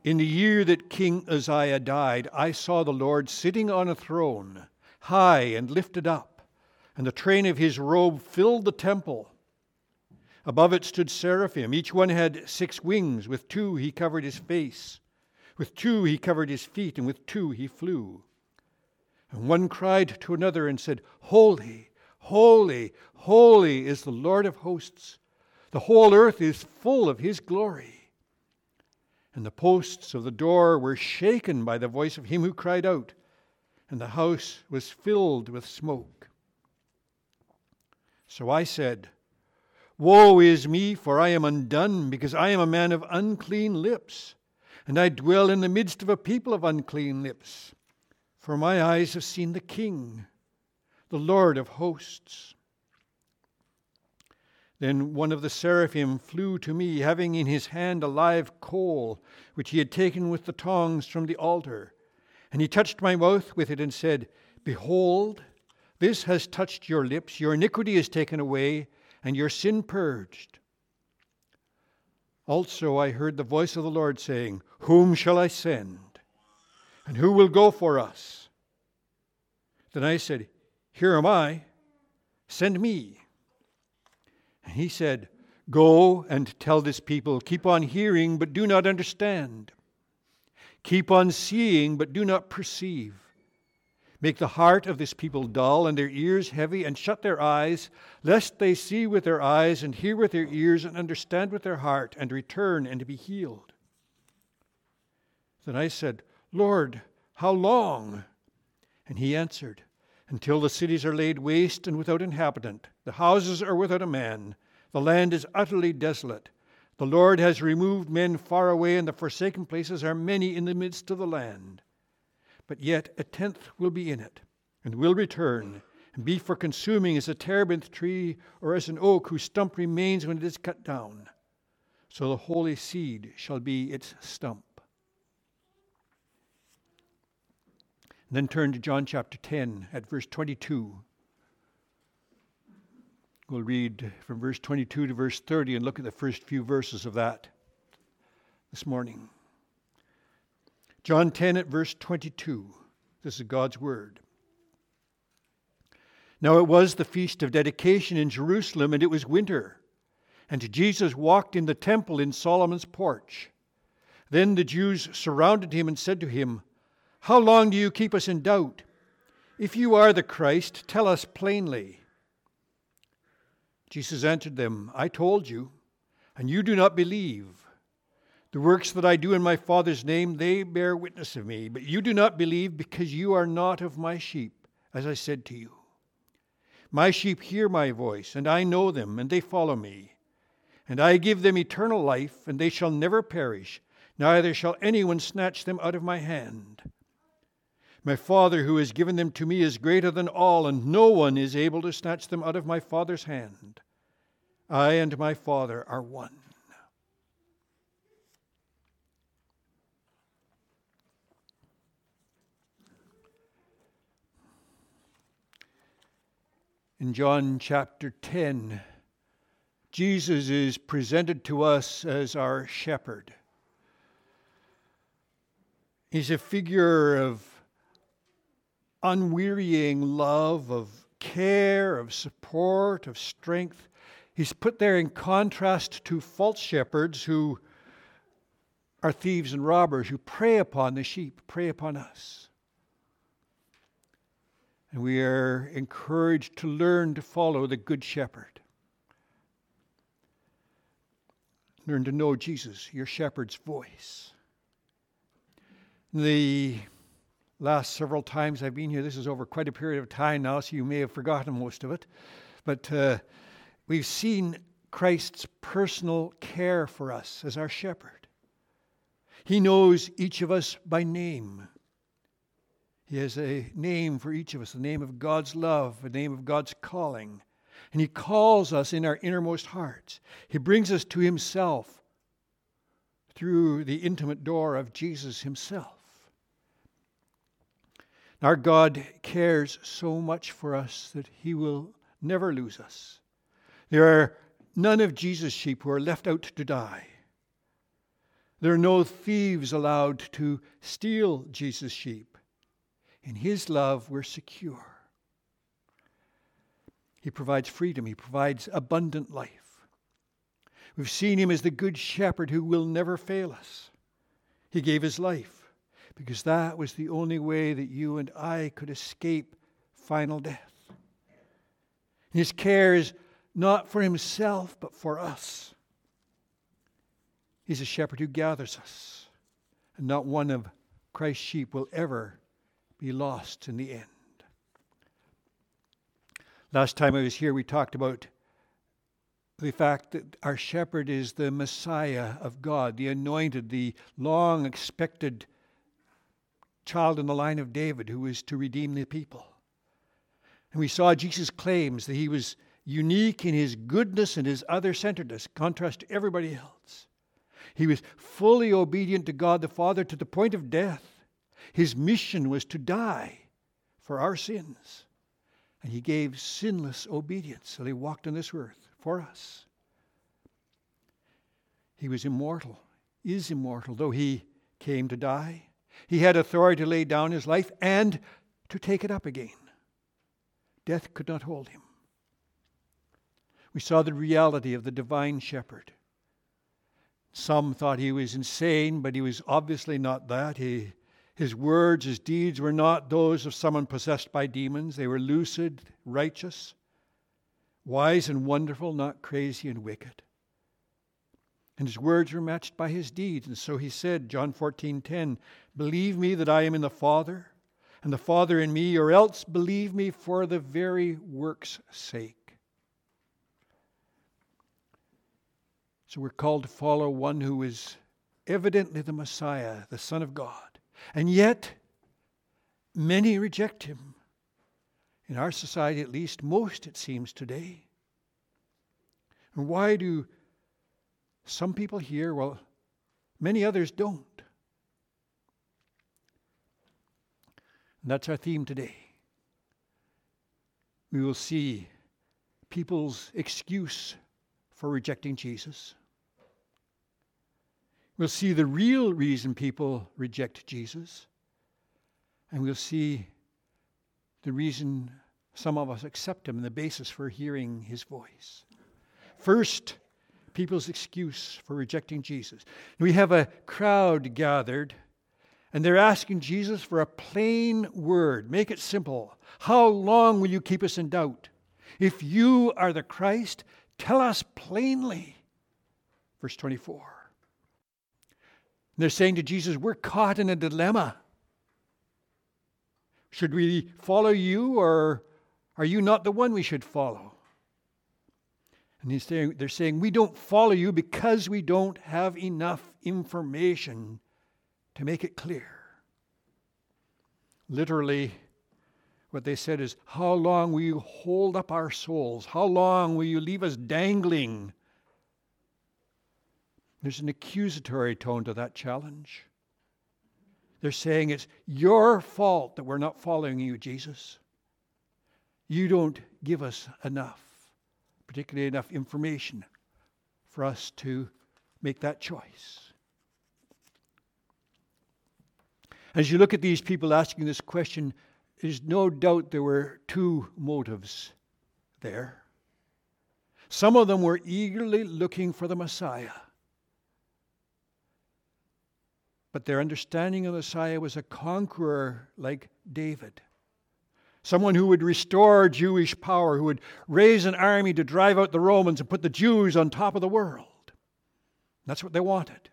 In the year that King Uzziah died, I saw the Lord sitting on a throne, high and lifted up, and the train of his robe filled the temple. Above it stood seraphim. Each one had 6 wings. With 2 he covered his face. With 2 he covered his feet, and with 2 he flew. And one cried to another and said, Holy, holy, holy is the Lord of hosts. The whole earth is full of his glory. And the posts of the door were shaken by the voice of him who cried out, and the house was filled with smoke. So I said, Woe is me, for I am undone, because I am a man of unclean lips, and I dwell in the midst of a people of unclean lips. For my eyes have seen the King, the Lord of hosts. Then one of the seraphim flew to me, having in his hand a live coal, which he had taken with the tongs from the altar. And he touched my mouth with it and said, Behold, this has touched your lips, your iniquity is taken away, and your sin purged. Also I heard the voice of the Lord saying, Whom shall I send? And who will go for us? Then I said, Here am I, send me. And he said, Go and tell this people, keep on hearing, but do not understand. Keep on seeing, but do not perceive. Make the heart of this people dull and their ears heavy, and shut their eyes, lest they see with their eyes and hear with their ears and understand with their heart and return and be healed. Then I said, Lord, how long? And he answered, Until the cities are laid waste and without inhabitant, the houses are without a man, the land is utterly desolate. The Lord has removed men far away, and the forsaken places are many in the midst of the land. But yet 1/10 will be in it, and will return, and be for consuming as a terebinth tree or as an oak whose stump remains when it is cut down. So the holy seed shall be its stump. And then turn to John chapter 10 at verse 22. We'll read from verse 22 to verse 30 and look at the first few verses of that this morning. John 10 at verse 22. This is God's word. Now it was the feast of dedication in Jerusalem, and it was winter. And Jesus walked in the temple in Solomon's porch. Then the Jews surrounded him and said to him, How long do you keep us in doubt? If you are the Christ, tell us plainly. Jesus answered them, I told you, and you do not believe. The works that I do in my Father's name, they bear witness of me. But you do not believe because you are not of my sheep, as I said to you. My sheep hear my voice, and I know them, and they follow me. And I give them eternal life, and they shall never perish, neither shall anyone snatch them out of my hand. My Father who has given them to me is greater than all, and no one is able to snatch them out of my Father's hand. I and my Father are one. In John chapter 10, Jesus is presented to us as our shepherd. He's a figure of unwearying love, of care, of support, of strength. He's put there in contrast to false shepherds who are thieves and robbers, who prey upon the sheep, prey upon us. And we are encouraged to learn to follow the Good Shepherd. Learn to know Jesus, your shepherd's voice. The last several times I've been here, this is over quite a period of time now, so you may have forgotten most of it, but we've seen Christ's personal care for us as our shepherd. He knows each of us by name. He has a name for each of us, the name of God's love, the name of God's calling. And He calls us in our innermost hearts. He brings us to Himself through the intimate door of Jesus Himself. Our God cares so much for us that He will never lose us. There are none of Jesus' sheep who are left out to die. There are no thieves allowed to steal Jesus' sheep. In his love, we're secure. He provides freedom. He provides abundant life. We've seen him as the good shepherd who will never fail us. He gave his life because that was the only way that you and I could escape final death. His care is not for himself, but for us. He's a shepherd who gathers us, and not one of Christ's sheep will ever be lost in the end. Last time I was here, we talked about the fact that our shepherd is the Messiah of God, the anointed, the long-expected child in the line of David who is to redeem the people. And we saw Jesus' claims that he was unique in his goodness and his other-centeredness, contrast to everybody else. He was fully obedient to God the Father to the point of death. His mission was to die for our sins. And he gave sinless obedience so he walked on this earth for us. He was immortal, is immortal, though he came to die. He had authority to lay down his life and to take it up again. Death could not hold him. We saw the reality of the divine shepherd. Some thought he was insane, but he was obviously not that. His words, his deeds were not those of someone possessed by demons. They were lucid, righteous, wise and wonderful, not crazy and wicked. And his words were matched by his deeds. And so he said, John 14:10, "Believe me that I am in the Father, and the Father in me, or else believe me for the very work's sake." So we're called to follow one who is evidently the Messiah, the Son of God. And yet, many reject him. In our society, at least, most, it seems, today. And why do some people hear, well, many others don't? And that's our theme today. We will see people's excuse for rejecting Jesus. We'll see the real reason people reject Jesus. And we'll see the reason some of us accept him and the basis for hearing his voice. First, people's excuse for rejecting Jesus. We have a crowd gathered, and they're asking Jesus for a plain word. Make it simple. How long will you keep us in doubt? If you are the Christ, tell us plainly. Verse 24. And they're saying to Jesus, we're caught in a dilemma. Should we follow you, or are you not the one we should follow? And they're saying, we don't follow you because we don't have enough information to make it clear. Literally, what they said is, how long will you hold up our souls? How long will you leave us dangling? There's an accusatory tone to that challenge. They're saying it's your fault that we're not following you, Jesus. You don't give us enough, particularly enough information for us to make that choice. As you look at these people asking this question, there's no doubt there were two motives there. Some of them were eagerly looking for the Messiah. But their understanding of the Messiah was a conqueror like David. Someone who would restore Jewish power, who would raise an army to drive out the Romans and put the Jews on top of the world. That's what they wanted.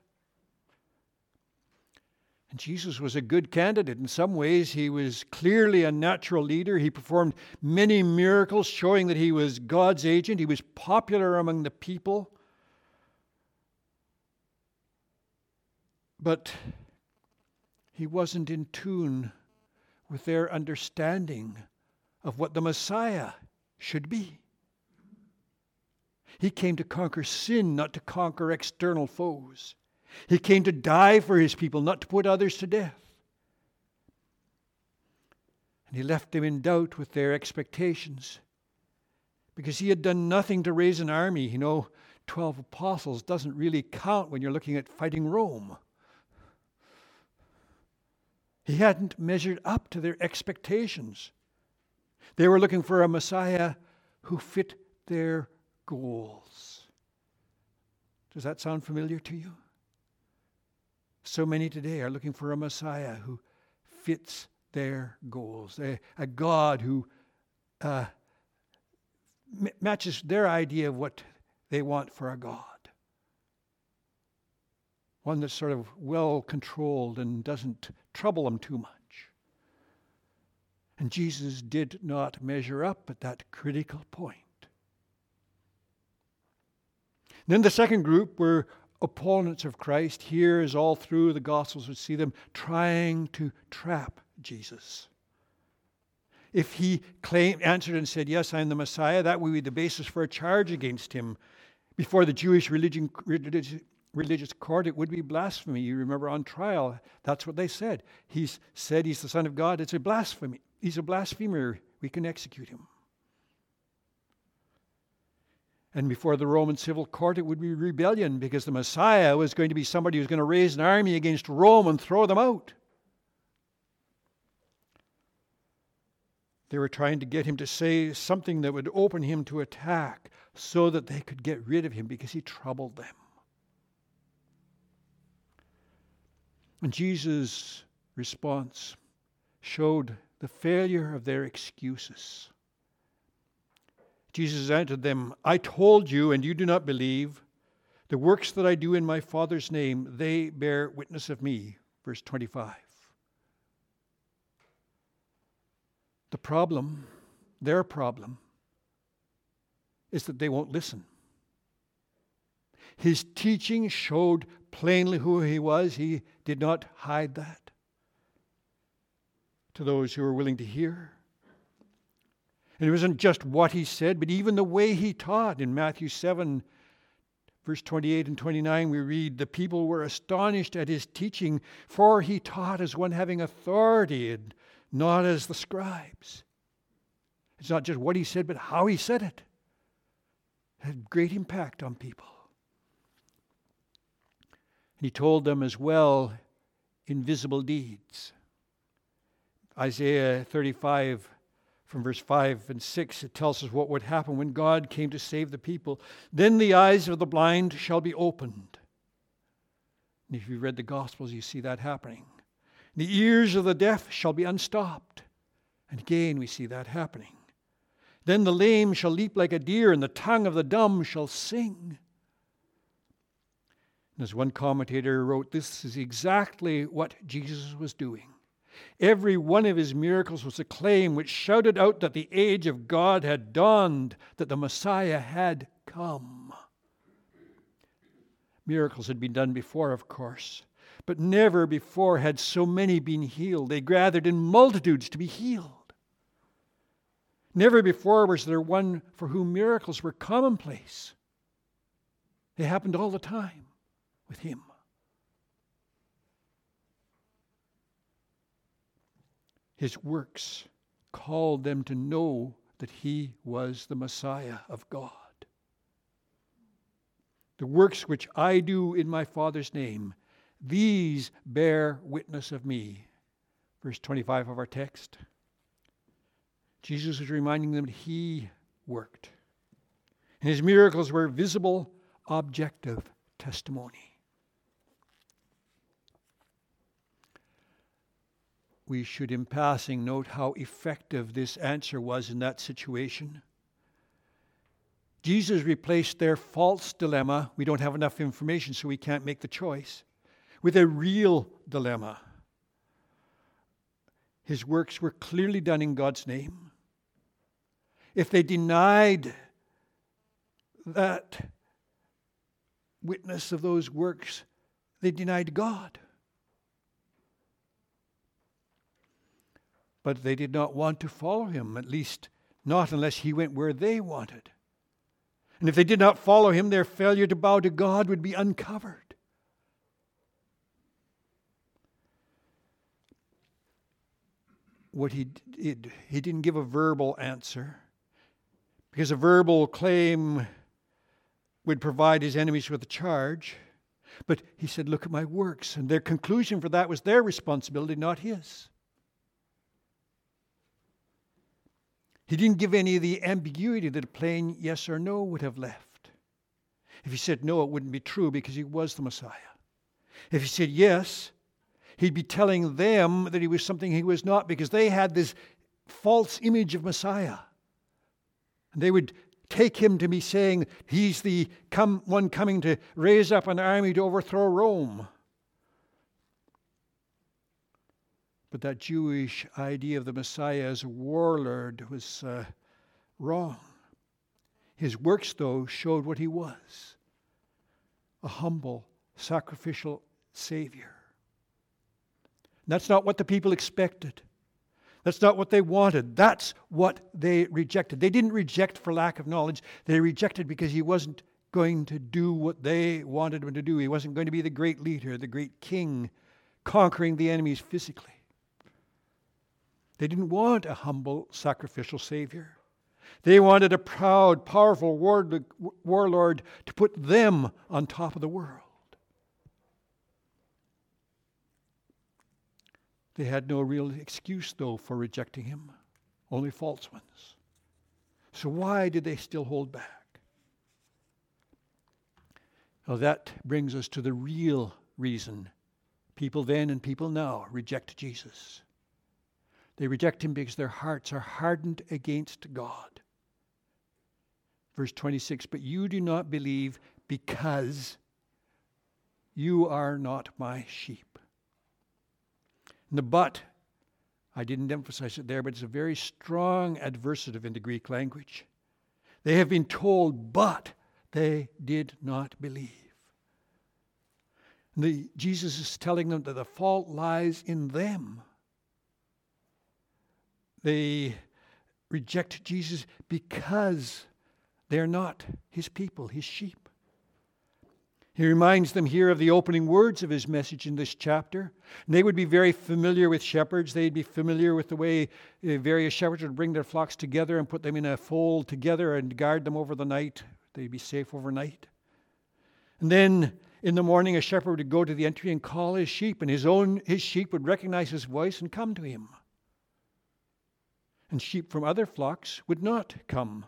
And Jesus was a good candidate. In some ways, he was clearly a natural leader. He performed many miracles showing that he was God's agent. He was popular among the people. But he wasn't in tune with their understanding of what the Messiah should be. He came to conquer sin, not to conquer external foes. He came to die for his people, not to put others to death. And he left them in doubt with their expectations because he had done nothing to raise an army, 12 apostles doesn't really count when you're looking at fighting Rome. He hadn't measured up to their expectations. They were looking for a Messiah who fit their goals. Does that sound familiar to you? So many today are looking for a Messiah who fits their goals, a God who matches their idea of what they want for a God. One that's sort of well controlled and doesn't trouble them too much. And Jesus did not measure up at that critical point. Then the second group were opponents of Christ. Here, as all through the Gospels, we see them trying to trap Jesus. If he answered and said, "Yes, I am the Messiah," that would be the basis for a charge against him. Before the Jewish religious court, it would be blasphemy. You remember on trial, that's what they said. He's said he's the Son of God. It's a blasphemy. He's a blasphemer. We can execute him. And before the Roman civil court, it would be rebellion, because the Messiah was going to be somebody who was going to raise an army against Rome and throw them out. They were trying to get him to say something that would open him to attack so that they could get rid of him because he troubled them. And Jesus' response showed the failure of their excuses. Jesus answered them, "I told you, and you do not believe. The works that I do in my Father's name, they bear witness of me." Verse 25. The problem, their problem, is that they won't listen. His teaching showed plainly who he was. He did not hide that to those who were willing to hear. And it wasn't just what he said, but even the way he taught. In Matthew 7, verse 28 and 29, we read, "The people were astonished at his teaching, for he taught as one having authority, and not as the scribes." It's not just what he said, but how he said it. It had great impact on people. And he told them as well invisible deeds. Isaiah 35, from verse 5 and 6, it tells us what would happen when God came to save the people. "Then the eyes of the blind shall be opened." And if you've read the Gospels, you see that happening. "The ears of the deaf shall be unstopped." And again, we see that happening. "Then the lame shall leap like a deer, and the tongue of the dumb shall sing." And as one commentator wrote, this is exactly what Jesus was doing. Every one of his miracles was a claim which shouted out that the age of God had dawned, that the Messiah had come. Miracles had been done before, of course, but never before had so many been healed. They gathered in multitudes to be healed. Never before was there one for whom miracles were commonplace. They happened all the time with him. His works called them to know that he was the Messiah of God. "The works which I do in my Father's name, these bear witness of me." Verse 25 of our text. Jesus is reminding them that he worked. And his miracles were visible, objective testimony. We should, in passing, note how effective this answer was in that situation. Jesus replaced their false dilemma, "We don't have enough information, so we can't make the choice," with a real dilemma. His works were clearly done in God's name. If they denied that witness of those works, they denied God. But they did not want to follow him, at least not unless he went where they wanted. And if they did not follow him, their failure to bow to God would be uncovered. What he did, he didn't give a verbal answer, because a verbal claim would provide his enemies with a charge. But he said, look at my works. And their conclusion for that was their responsibility, not his. He didn't give any of the ambiguity that a plain yes or no would have left. If he said no, it wouldn't be true because he was the Messiah. If he said yes, he'd be telling them that he was something he was not, because they had this false image of Messiah. And they would take him to be saying he's the one coming to raise up an army to overthrow Rome. But that Jewish idea of the Messiah as a warlord was wrong. His works, though, showed what he was: a humble, sacrificial Savior. And that's not what the people expected. That's not what they wanted. That's what they rejected. They didn't reject for lack of knowledge. They rejected because he wasn't going to do what they wanted him to do. He wasn't going to be the great leader, the great king, conquering the enemies physically. They didn't want a humble, sacrificial Savior. They wanted a proud, powerful warlord to put them on top of the world. They had no real excuse, though, for rejecting him, only false ones. So why did they still hold back? Well, that brings us to the real reason people then and people now reject Jesus. They reject him because their hearts are hardened against God. Verse 26, but you do not believe because you are not my sheep. And the but, I didn't emphasize it there, but it's a very strong adversative in the Greek language. They have been told, but they did not believe. Jesus is telling them that the fault lies in them. They reject Jesus because they're not his people, his sheep. He reminds them here of the opening words of his message in this chapter. And they would be very familiar with shepherds. They'd be familiar with the way various shepherds would bring their flocks together and put them in a fold together and guard them over the night. They'd be safe overnight. And then in the morning, a shepherd would go to the entry and call his sheep, and his sheep would recognize his voice and come to him. And sheep from other flocks would not come.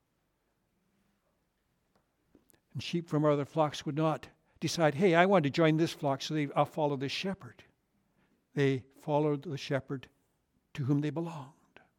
And sheep from other flocks would not decide, hey, I want to join this flock, so I'll follow this shepherd. They followed the shepherd to whom they belonged.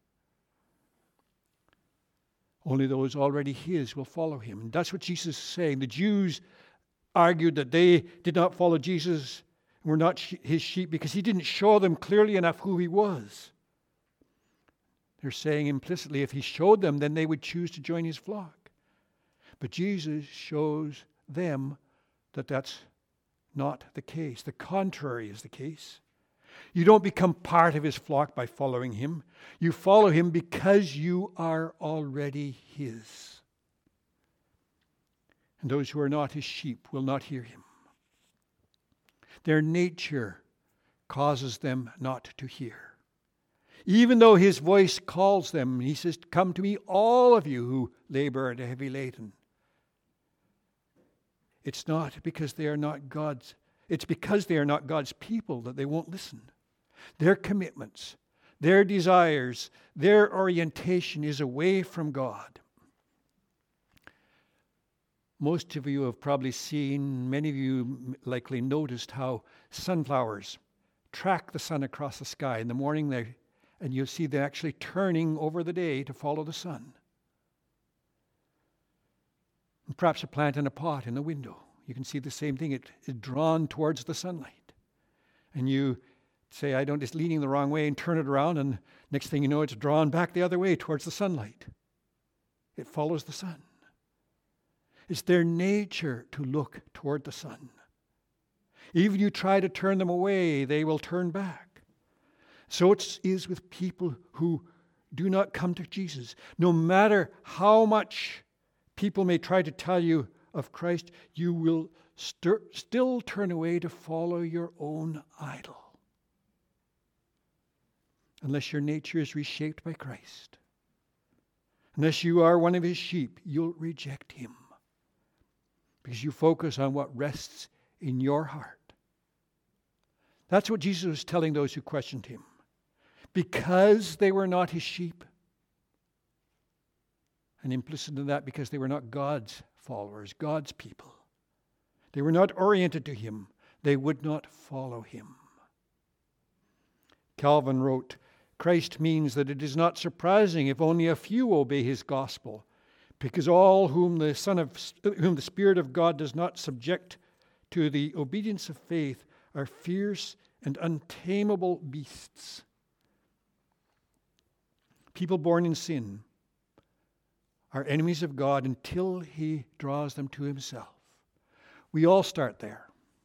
Only those already his will follow him. And that's what Jesus is saying. The Jews argued that they did not follow Jesus and were not his sheep because he didn't show them clearly enough who he was. They're saying implicitly, if he showed them, then they would choose to join his flock. But Jesus shows them that that's not the case. The contrary is the case. You don't become part of his flock by following him. You follow him because you are already his. And those who are not his sheep will not hear him. Their nature causes them not to hear. Even though his voice calls them, he says, come to me, all of you who labor and are heavy laden. It's not because they are not God's. It's because they are not God's people that they won't listen. Their commitments, their desires, their orientation is away from God. Most of you have probably seen, many of you likely noticed how sunflowers track the sun across the sky. In the morning, and you'll see they're actually turning over the day to follow the sun. And perhaps a plant in a pot in the window. You can see the same thing. It is drawn towards the sunlight. And you say, it's leaning the wrong way, and turn it around, and next thing you know, it's drawn back the other way towards the sunlight. It follows the sun. It's their nature to look toward the sun. Even you try to turn them away, they will turn back. So it is with people who do not come to Jesus. No matter how much people may try to tell you of Christ, you will still turn away to follow your own idol. Unless your nature is reshaped by Christ. Unless you are one of his sheep, you'll reject him. because you focus on what rests in your heart. That's what Jesus was telling those who questioned him. Because they were not his sheep, and implicit in that, because they were not God's followers, God's people. They were not oriented to him. They would not follow him. Calvin wrote, Christ means that it is not surprising if only a few obey his gospel, because all whom the Spirit of God does not subject to the obedience of faith are fierce and untamable beasts. People born in sin are enemies of God until he draws them to himself. We all start there.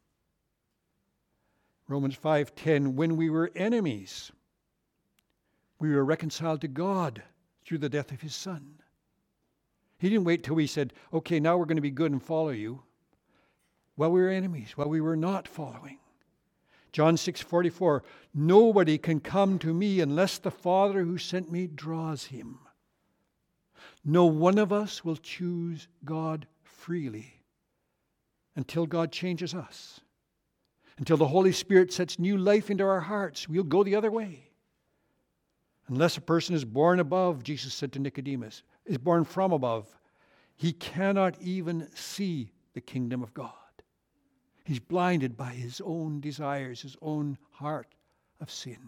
Romans 5:10, when we were enemies, we were reconciled to God through the death of his Son. He didn't wait till we said, okay, now we're going to be good and follow you. While we were enemies, while we were not following. John 6:44, nobody can come to me unless the Father who sent me draws him. No one of us will choose God freely until God changes us. Until the Holy Spirit sets new life into our hearts, we'll go the other way. Unless a person is born above, Jesus said to Nicodemus, is born from above, he cannot even see the kingdom of God. He's blinded by his own desires, his own heart of sin.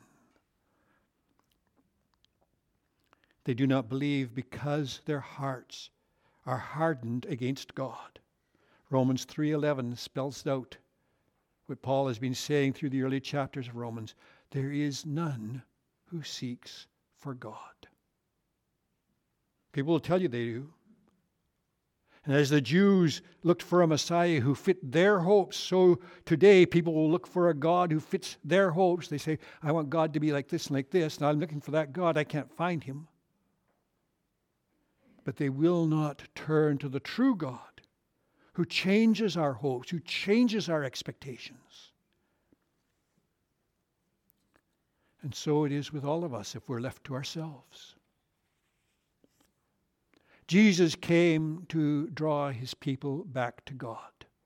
They do not believe because their hearts are hardened against God. Romans 3:11 spells out what Paul has been saying through the early chapters of Romans. There is none who seeks for God. People will tell you they do. And as the Jews looked for a Messiah who fit their hopes, so today people will look for a God who fits their hopes. They say, I want God to be like this and like this. Now I'm looking for that God. I can't find him. But they will not turn to the true God who changes our hopes, who changes our expectations. And so it is with all of us if we're left to ourselves. Jesus came to draw his people back to God.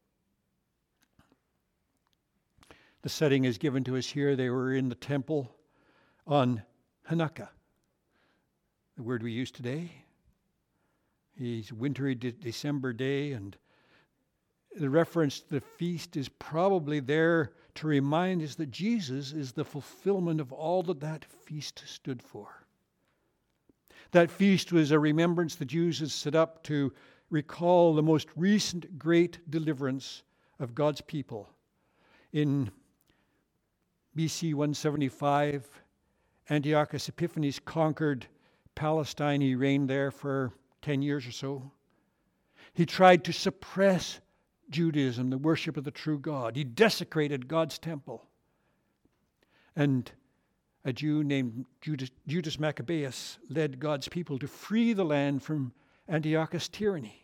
The setting is given to us here. They were in the temple on Hanukkah, the word we use today. It's wintry December day, and the reference to the feast is probably there to remind us that Jesus is the fulfillment of all that feast stood for. That feast was a remembrance the Jews had set up to recall the most recent great deliverance of God's people. In BC 175, Antiochus Epiphanes conquered Palestine. He reigned there for 10 years or so. He tried to suppress Judaism, the worship of the true God. He desecrated God's temple. And a Jew named Judas Maccabeus led God's people to free the land from Antiochus' tyranny.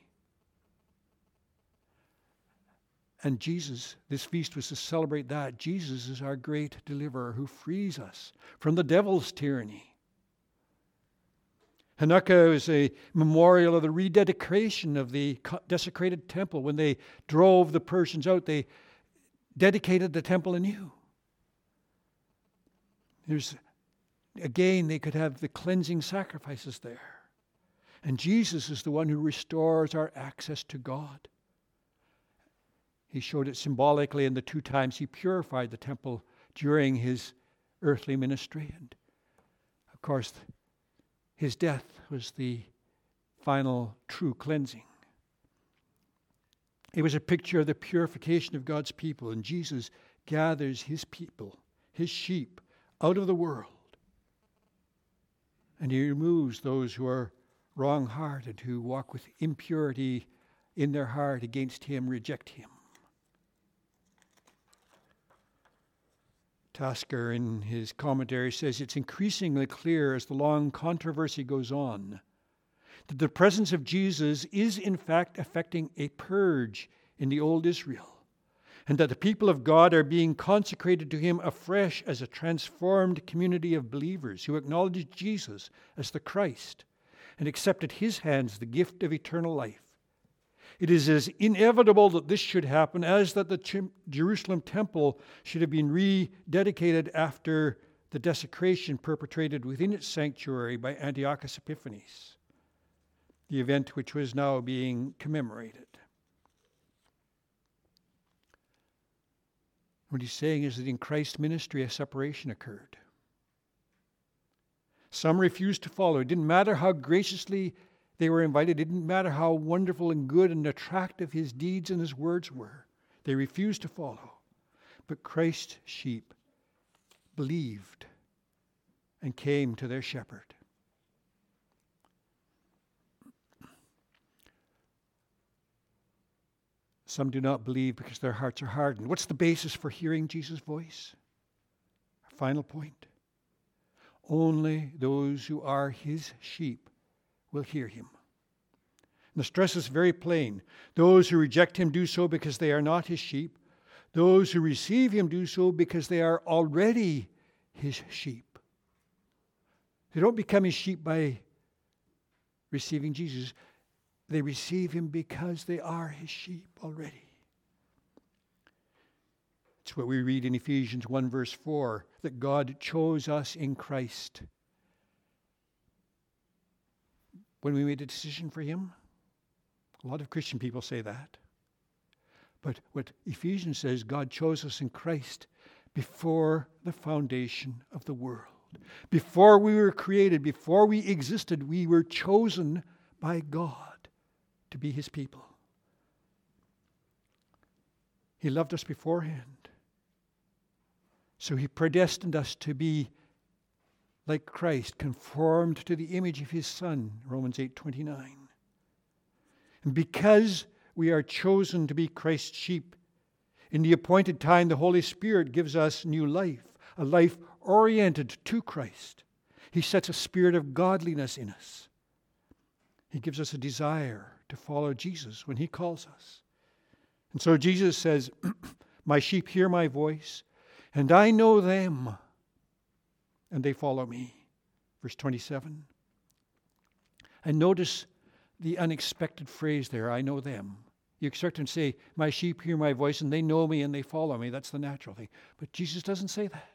And Jesus, this feast was to celebrate that. Jesus is our great deliverer who frees us from the devil's tyranny. Hanukkah is a memorial of the rededication of the desecrated temple. When they drove the Persians out, they dedicated the temple anew. Again, they could have the cleansing sacrifices there. And Jesus is the one who restores our access to God. He showed it symbolically in the 2 times he purified the temple during his earthly ministry. And of course, his death was the final true cleansing. It was a picture of the purification of God's people, and Jesus gathers his people, his sheep, out of the world. And he removes those who are wrong-hearted, who walk with impurity in their heart against him, reject him. Tasker, in his commentary, says it's increasingly clear as the long controversy goes on that the presence of Jesus is in fact affecting a purge in the old Israel, and that the people of God are being consecrated to him afresh as a transformed community of believers who acknowledge Jesus as the Christ and accept at his hands the gift of eternal life. It is as inevitable that this should happen as that the Jerusalem temple should have been rededicated after the desecration perpetrated within its sanctuary by Antiochus Epiphanes, the event which was now being commemorated. What he's saying is that in Christ's ministry, a separation occurred. Some refused to follow. It didn't matter how graciously they were invited. It didn't matter how wonderful and good and attractive his deeds and his words were. They refused to follow. But Christ's sheep believed and came to their shepherd. Some do not believe because their hearts are hardened. What's the basis for hearing Jesus' voice? Our final point. Only those who are his sheep will hear him. And the stress is very plain. Those who reject him do so because they are not his sheep. Those who receive him do so because they are already his sheep. They don't become his sheep by receiving Jesus. They receive him because they are his sheep already. It's what we read in Ephesians 1 verse 4, that God chose us in Christ when we made a decision for him. A lot of Christian people say that. But what Ephesians says, God chose us in Christ before the foundation of the world. Before we were created, before we existed, we were chosen by God to be his people. He loved us beforehand. So he predestined us to be like Christ, conformed to the image of his Son, Romans 8:29. And because we are chosen to be Christ's sheep, in the appointed time the Holy Spirit gives us new life, a life oriented to Christ. He sets a spirit of godliness in us. He gives us a desire to follow Jesus when he calls us. And so Jesus says, my sheep hear my voice, and I know them, and they follow me. Verse 27. And notice the unexpected phrase there, I know them. You expect him to say, my sheep hear my voice, and they know me, and they follow me. That's the natural thing. But Jesus doesn't say that.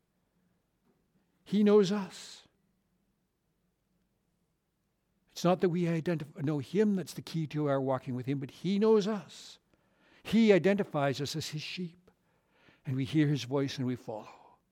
He knows us. It's not that we know him that's the key to our walking with him, but he knows us. He identifies us as his sheep, and we hear his voice and we follow.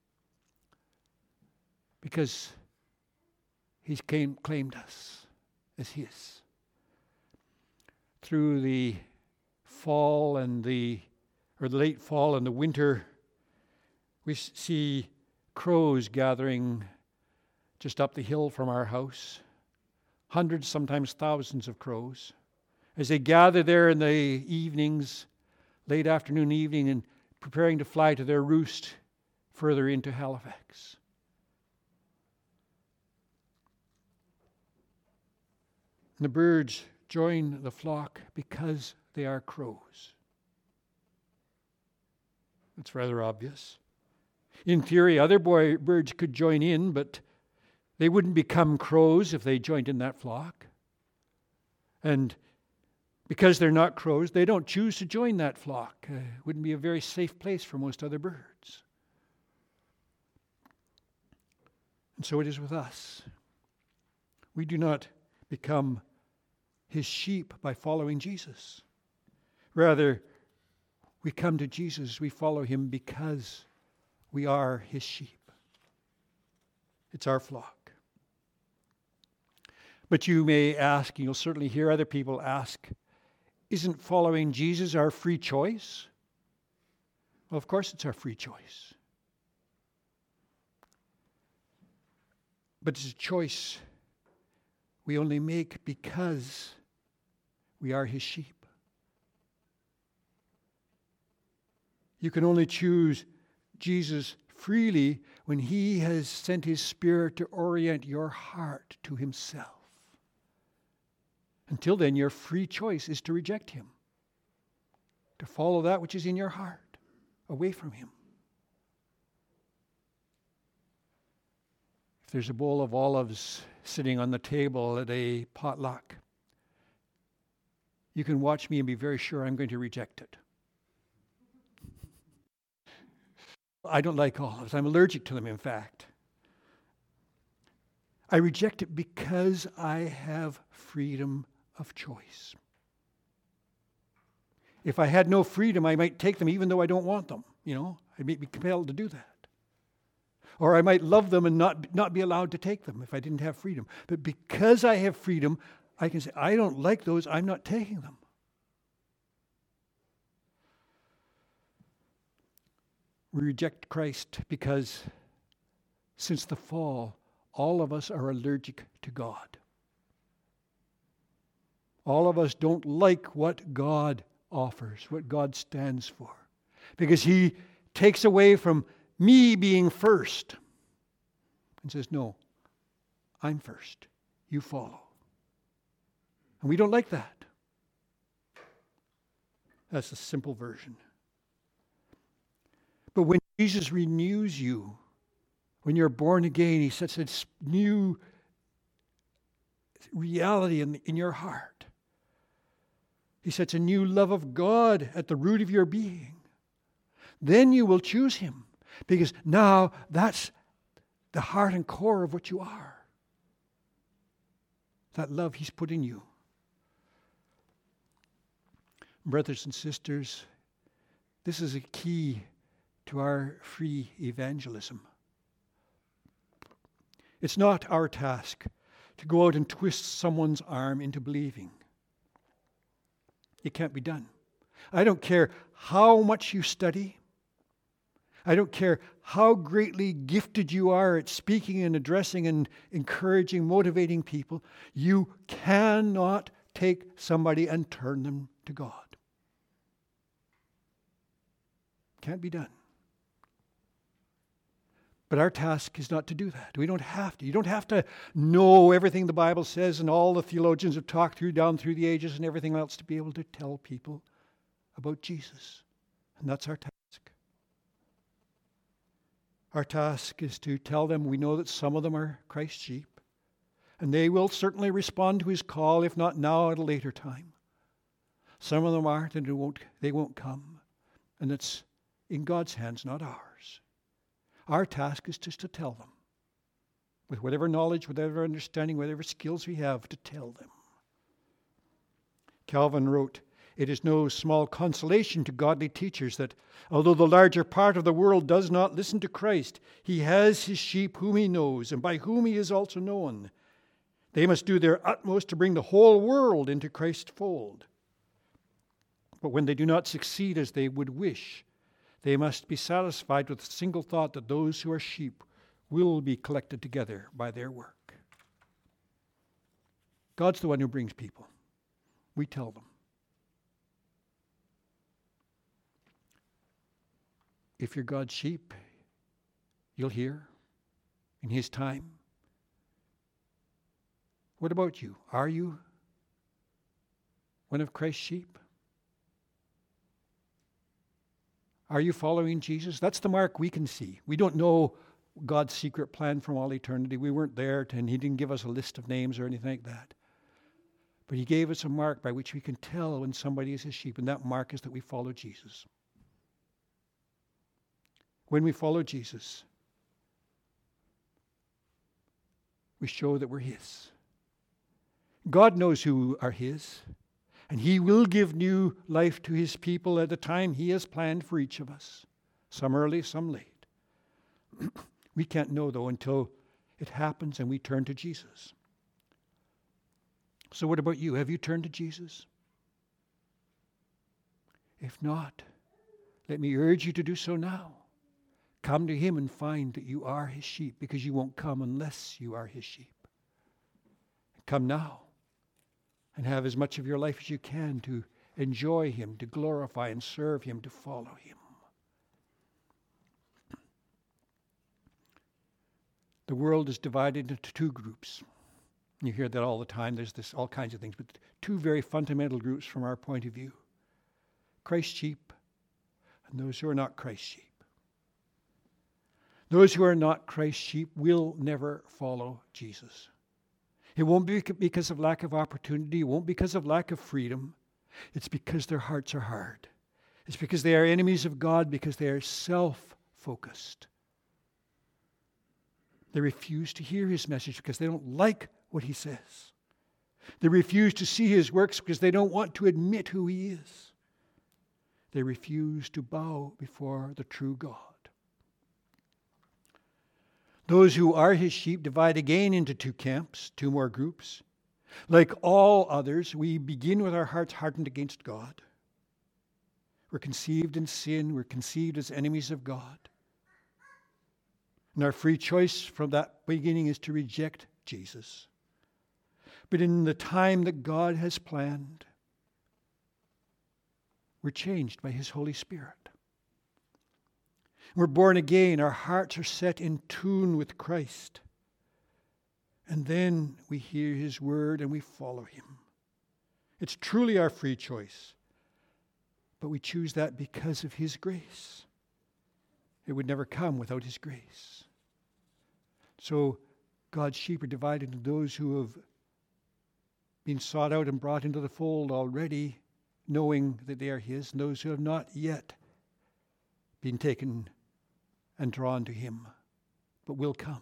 Because he's claimed us as his. Through the fall and the late fall and the winter, we see crows gathering just up the hill from our house. Hundreds, sometimes thousands of crows. As they gather there in the evenings, late afternoon, evening, and preparing to fly to their roost further into Halifax. And the birds join the flock because they are crows. It's rather obvious. In theory, other birds could join in, but they wouldn't become crows if they joined in that flock. And because they're not crows, they don't choose to join that flock. It wouldn't be a very safe place for most other birds. And so it is with us. We do not become his sheep by following Jesus. Rather, we come to Jesus, we follow him because we are his sheep. It's our flock. But you may ask, and you'll certainly hear other people ask, isn't following Jesus our free choice? Well, of course it's our free choice. But it's a choice we only make because we are his sheep. You can only choose Jesus freely when he has sent his Spirit to orient your heart to himself. Until then, your free choice is to reject him, to follow that which is in your heart, away from him. If there's a bowl of olives sitting on the table at a potluck, you can watch me and be very sure I'm going to reject it. I don't like olives. I'm allergic to them, in fact. I reject it because I have freedom of choice. If I had no freedom, I might take them even though I don't want them. I may be compelled to do that. Or I might love them and not be allowed to take them if I didn't have freedom. But because I have freedom, I can say, I don't like those, I'm not taking them. We reject Christ because since the fall, all of us are allergic to God. All of us don't like what God offers, what God stands for, because He takes away from me being first and says, no, I'm first. You follow. And we don't like that. That's the simple version. But when Jesus renews you, when you're born again, He sets a new reality in your heart. He sets a new love of God at the root of your being. Then you will choose Him, because now that's the heart and core of what you are. That love He's put in you. Brothers and sisters, this is a key to our free evangelism. It's not our task to go out and twist someone's arm into believing. It can't be done. I don't care how much you study. I don't care how greatly gifted you are at speaking and addressing and encouraging, motivating people. You cannot take somebody and turn them to God. Can't be done. But our task is not to do that. We don't have to. You don't have to know everything the Bible says and all the theologians have talked through down through the ages and everything else to be able to tell people about Jesus. And that's our task. Our task is to tell them we know that some of them are Christ's sheep, and they will certainly respond to His call, if not now, at a later time. Some of them aren't, and they won't come. And it's in God's hands, not ours. Our task is just to tell them, with whatever knowledge, whatever understanding, whatever skills we have, to tell them. Calvin wrote, "It is no small consolation to godly teachers that, although the larger part of the world does not listen to Christ, He has His sheep whom He knows, and by whom He is also known. They must do their utmost to bring the whole world into Christ's fold. But when they do not succeed as they would wish, they must be satisfied with the single thought that those who are sheep will be collected together by their work." God's the one who brings people. We tell them. If you're God's sheep, you'll hear in His time. What about you? Are you one of Christ's sheep? Are you following Jesus? That's the mark we can see. We don't know God's secret plan from all eternity. We weren't there, and He didn't give us a list of names or anything like that. But He gave us a mark by which we can tell when somebody is His sheep, and that mark is that we follow Jesus. When we follow Jesus, we show that we're His. God knows who are His, and He will give new life to His people at the time He has planned for each of us. Some early, some late. We can't know, though, until it happens and we turn to Jesus. So what about you? Have you turned to Jesus? If not, let me urge you to do so now. Come to Him and find that you are His sheep, because you won't come unless you are His sheep. Come now and have as much of your life as you can to enjoy Him, to glorify and serve Him, to follow Him. The world is divided into two groups. You hear that all the time. There's all kinds of things, but two very fundamental groups from our point of view. Christ's sheep and those who are not Christ's sheep. Those who are not Christ's sheep will never follow Jesus. It won't be because of lack of opportunity. It won't be because of lack of freedom. It's because their hearts are hard. It's because they are enemies of God, because they are self-focused. They refuse to hear his message because they don't like what he says. They refuse to see his works because they don't want to admit who he is. They refuse to bow before the true God. Those who are his sheep divide again into two camps, two more groups. Like all others, we begin with our hearts hardened against God. We're conceived in sin. We're conceived as enemies of God. And our free choice from that beginning is to reject Jesus. But in the time that God has planned, we're changed by his Holy Spirit. We're born again. Our hearts are set in tune with Christ. And then we hear his word and we follow him. It's truly our free choice. But we choose that because of his grace. It would never come without his grace. So God's sheep are divided into those who have been sought out and brought into the fold already, knowing that they are his, and those who have not yet been taken and drawn to him, but will come.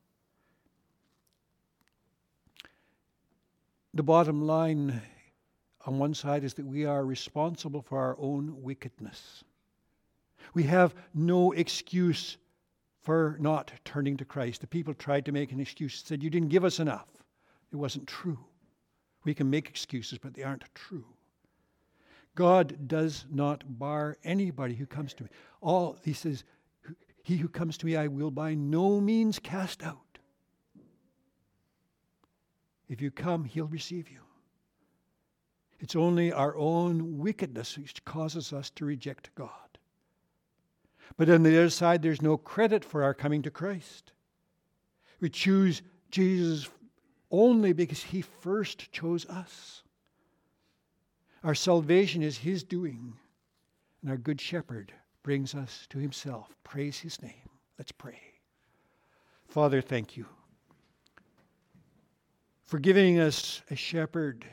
The bottom line on one side is that we are responsible for our own wickedness. We have no excuse for not turning to Christ. The people tried to make an excuse, said, you didn't give us enough. It wasn't true. We can make excuses, but they aren't true. God does not bar anybody who comes to me. He says, he who comes to me, I will by no means cast out. If you come, he'll receive you. It's only our own wickedness which causes us to reject God. But on the other side, there's no credit for our coming to Christ. We choose Jesus only because he first chose us. Our salvation is his doing, and our good shepherd brings us to himself. Praise his name. Let's pray. Father, thank you for giving us a shepherd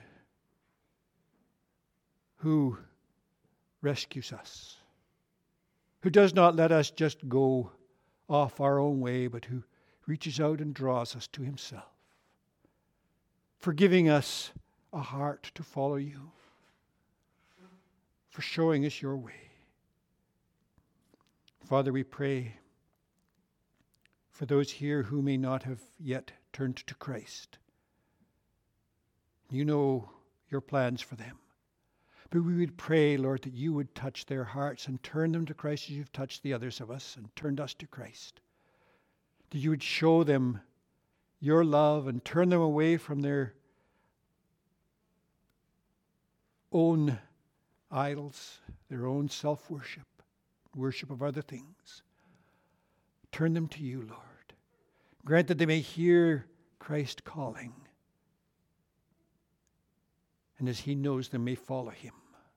who rescues us, who does not let us just go off our own way, but who reaches out and draws us to himself, for giving us a heart to follow you, for showing us your way. Father, we pray for those here who may not have yet turned to Christ. You know your plans for them. But we would pray, Lord, that you would touch their hearts and turn them to Christ as you've touched the others of us and turned us to Christ. That you would show them your love and turn them away from their own idols, their own self-worship, worship of other things. Turn them to you, Lord. Grant that they may hear Christ calling, and as he knows them, may follow him.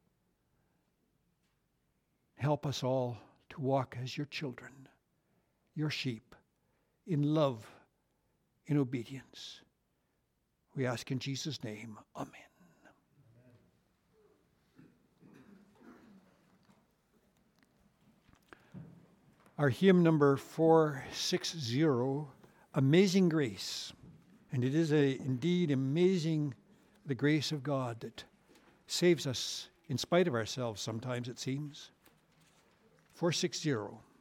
Help us all to walk as your children, your sheep, in love, in obedience. We ask in Jesus' name, amen. Our hymn number 460, Amazing Grace. And it is indeed amazing, the grace of God that saves us in spite of ourselves sometimes, it seems. 460.